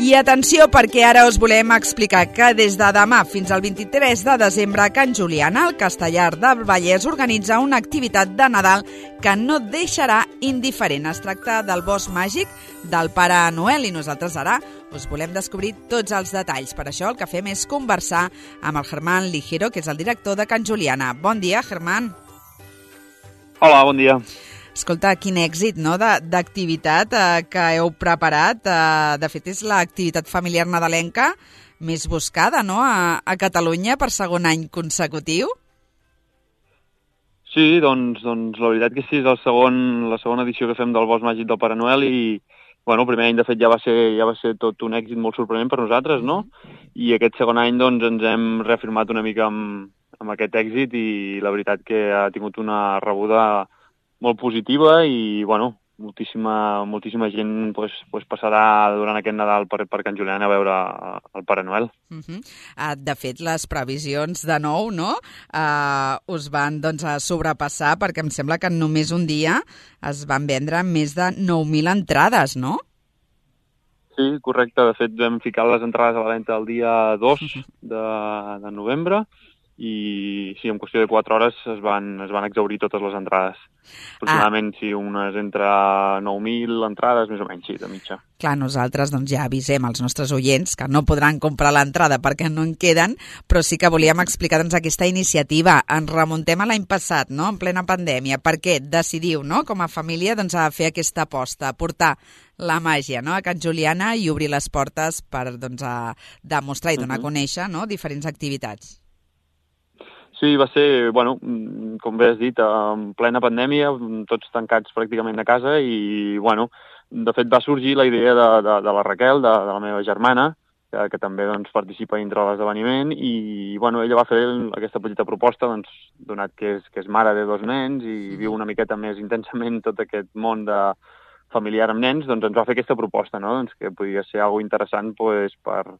I atenció, perquè ara us volem explicar que des de demà fins al 23 de desembre a Can Juliana, el Castellar del Vallès organitza una activitat de Nadal que no deixarà indiferent. Es tracta del bosc màgic del Pare Noel i nosaltres ara us volem descobrir tots els detalls. Per això el que fem és conversar amb el Germán Ligero, que és el director de Can Juliana. Bon dia, Germán. Hola, bon dia. Escolta, quin èxit, no?, d'activitat que heu preparat. De fet, és l'activitat familiar nadalenca més buscada, no?, a Catalunya per segon any consecutiu. Sí, doncs la veritat que sí, és la segona edició que fem del Bosc Màgic del Pare Noel i, bueno, el primer any, de fet, ja va ser tot un èxit molt sorprenent per nosaltres, no? I aquest segon any, doncs, ens hem reafirmat una mica amb aquest èxit i la veritat que ha tingut una rebuda molt positiva i, bueno, moltíssima gent pues passarà durant aquest Nadal per Can Juliana a veure el Pare Noel. De fet, les previsions de nou, no?, us van a sobrepassar, perquè em sembla que en només un dia es van vendre més de 9.000 entrades, no? Sí, correcte. De fet, vam ficar les entrades a la venda el dia 2 de novembre i sí, en qüestió de 4 hores es van exhaurir totes les entrades. Aproximadament, sí, unes entre 9.000 entrades, més o menys, sí, de mitja. Clar, nosaltres ja avisem als nostres oients que no podran comprar l'entrada perquè no en queden, però sí que volíem explicar aquesta iniciativa. Ens remuntem a l'any passat, no?, en plena pandèmia. Per què decidiu, no?, com a família, a fer aquesta aposta, a portar la màgia, no?, a Can Juliana i obrir les portes per demostrar i donar a conèixer, no?, diferents activitats. Sí, va ser, bueno, com bé has dit, en plena pandèmia, tots tancats pràcticament a casa i, bueno, de fet va sorgir la idea de la Raquel, de la meva germana, que també doncs, participa dintre de l'esdeveniment i, bueno, ella va fer aquesta petita proposta, doncs, donat que és mare de 2 nens i viu una miqueta més intensament tot aquest món familiar amb nens, doncs ens va fer aquesta proposta, no?, doncs, que podia ser algo interessant pues,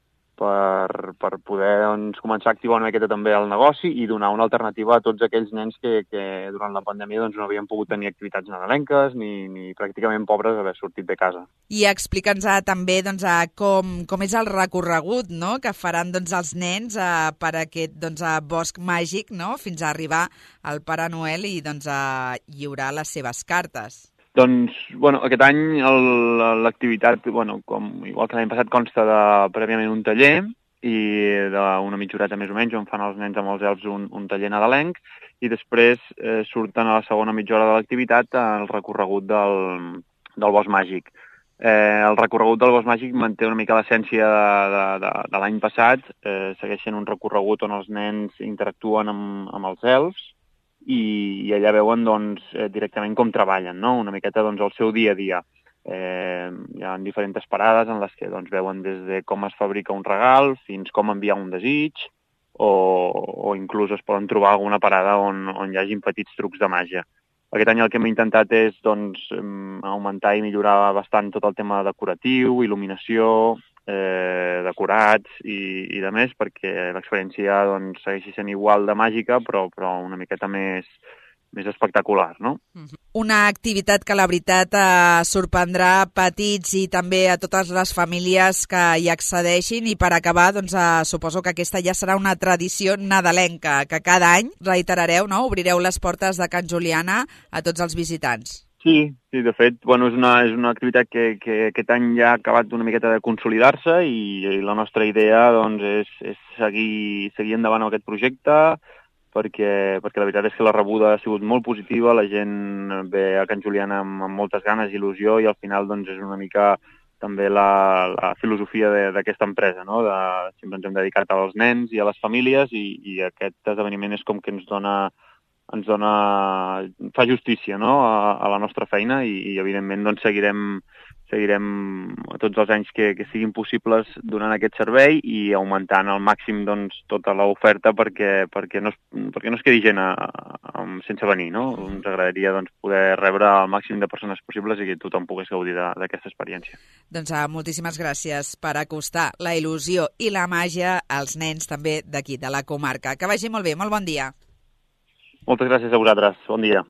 per poder doncs, començar a activar una miqueta també el negoci i donar una alternativa a tots aquells nens que durant la pandèmia doncs, no havien pogut tenir activitats nadalenques ni pràcticament pobres haver sortit de casa. I explica'ns també com és el recorregut, no?, que faran els nens per aquest bosc màgic, no?, fins a arribar al Pare Noel i a lliurar les seves cartes. Doncs, bueno, aquest any l'activitat, bueno, igual que l'any passat, consta prèviament un taller i d'una mitja horeta més o menys, on fan els nens amb els elfs un taller nadalenc i després surten a la segona mitja hora de l'activitat el recorregut del Bosc Màgic. El recorregut del Bosc Màgic manté una mica l'essència de l'any passat, segueixen un recorregut on els nens interactuen amb els elfs i allà veuen doncs, directament com treballen, no?, una miqueta doncs, el seu dia a dia. Hi ha diferents parades en les que doncs, veuen des de com es fabrica un regal fins com enviar un desig o inclús es poden trobar alguna parada on hi hagin petits trucs de màgia. Aquest any el que hem intentat és doncs, augmentar i millorar bastant tot el tema decoratiu, il·luminació, decorats i de més, perquè l'experiència doncs, segueixi sent igual de màgica, però una miqueta més espectacular, no? Una activitat que la veritat sorprendrà petits i també a totes les famílies que hi accedeixin i per acabar, doncs, suposo que aquesta ja serà una tradició nadalenca, que cada any reiterareu, no?, obrireu les portes de Can Juliana a tots els visitants. Sí, de fet, bueno, és una activitat que aquest any ja ha acabat una miqueta de consolidar-se i la nostra idea doncs, és seguir endavant amb aquest projecte perquè la veritat és que la rebuda ha sigut molt positiva, la gent ve a Can Juliana amb moltes ganes i il·lusió i al final doncs, és una mica també la filosofia d'aquesta empresa, no? Sempre ens hem dedicat als nens i a les famílies i aquest esdeveniment és com que ens fa justícia, no?, a la nostra feina i evidentment doncs, seguirem tots els anys que siguin possibles donant aquest servei i augmentant al màxim doncs, tota l'oferta perquè no es quedi gent sense venir, no? Ens agradaria doncs, poder rebre el màxim de persones possibles i que tothom pogués gaudir d'aquesta experiència. Doncs moltíssimes gràcies per acostar la il·lusió i la màgia als nens també d'aquí, de la comarca. Que vagi molt bé, molt bon dia. Moltes gràcies a vosaltres. Bon dia.